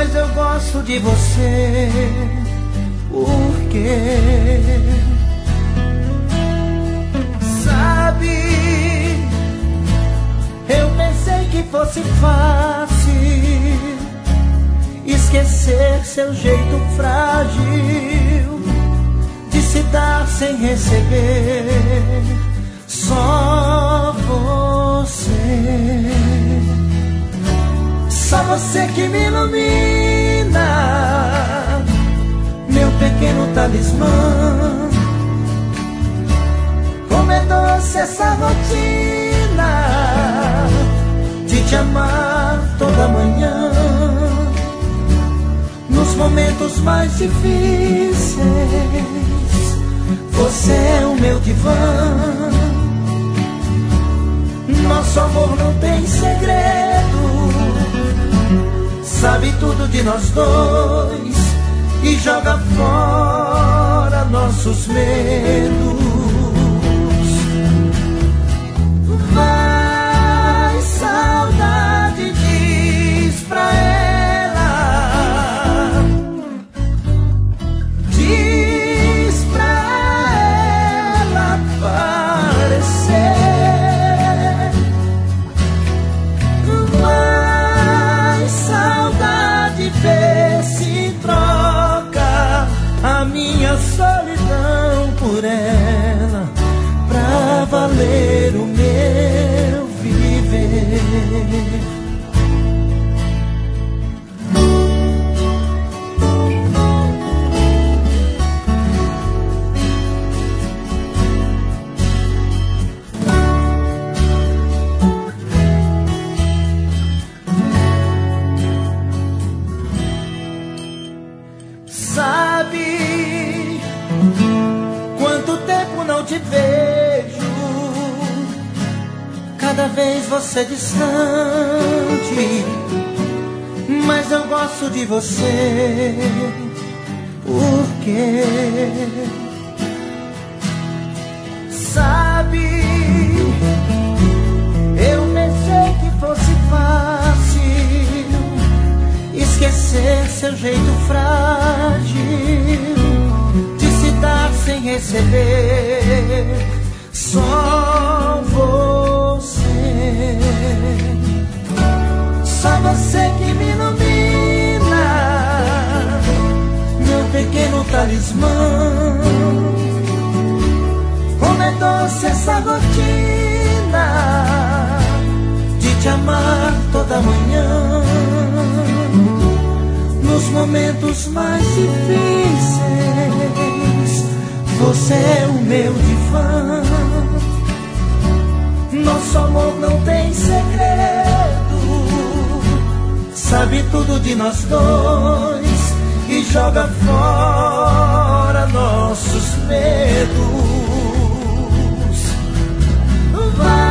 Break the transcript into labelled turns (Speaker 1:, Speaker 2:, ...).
Speaker 1: mas eu gosto de você. Por quê? Sabe, eu pensei que fosse fácil esquecer seu jeito frágil de se dar sem receber. Só você, só você que me ilumina, meu pequeno talismã. Como é doce essa rotina de te amar toda manhã, nos momentos mais difíceis. Você é o meu divã. Nosso amor não tem segredo, sabe tudo de nós dois e joga fora nossos medos. Vai, saudade, diz pra ela, diz pra ela aparecer. Vai, saudade, vê se troca a minha solidão por ela, pra valer o meu viver. Sabe quanto tempo não te vejo, cada vez você distante, mas eu gosto de você. Por quê? Sabe, eu pensei que fosse fácil esquecer seu jeito frágil de se dar sem receber. Só você, só você que me ilumina, meu pequeno talismã. Como é doce essa rotina de te amar toda manhã, nos momentos mais difíceis. Você é o meu divã. Nosso amor não tem segredo, sabe tudo de nós dois e joga nossos medos. Vai